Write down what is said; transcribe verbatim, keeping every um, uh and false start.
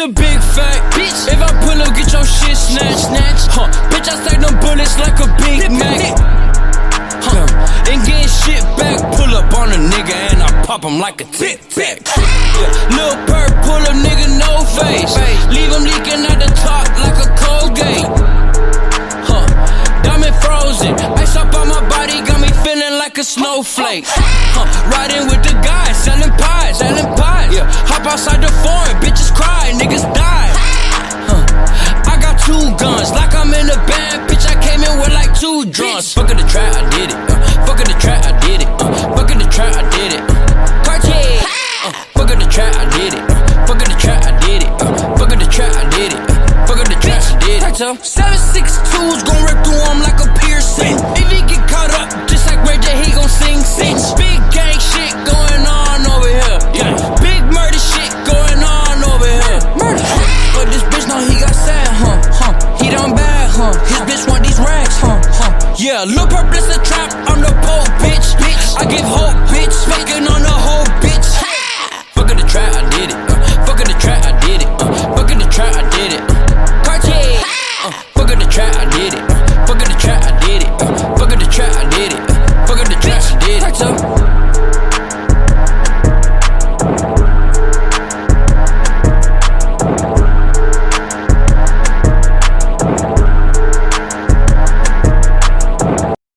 a big fact, bitch. If I pull up, get your shit snatched, snatch. Huh, bitch, I stack them bullets like a Big Mac. Huh, and getting shit back. Pull up on a nigga and I pop him like a tic tac. Yeah. Lil' Perk, pull up, nigga, no face. Leave him leaking out the top like a Colgate. Huh, diamond frozen. Ice up on my body, got me feeling like a snowflake. Huh, riding with the guys, selling pies, selling pies. Yeah, hop outside the foreign, bitches cry, niggas die. Huh, I got two guns, like I'm in a band, bitch. I came in with like two drums. Fuck in the trap, I did it. Uh, fuck in the trap, I did it. Uh, fuck in the trap, I did it. Uh, Cartier. Uh, fuck in the trap, I did it. Uh, fuck in the trap, I did it. Uh, fuck in the trap, I did it. Uh, fuck in the trap, I did it. seven six twos gon' rip through him like a piercing. If he get caught up, just like Ray J, he gon' sing, sing. Big gang shit going on over here. Yeah, big murder shit going on over here. Murder. But this bitch know he got sad, huh? Huh? He done bad, huh? His bitch want these racks, huh? Huh? Yeah, look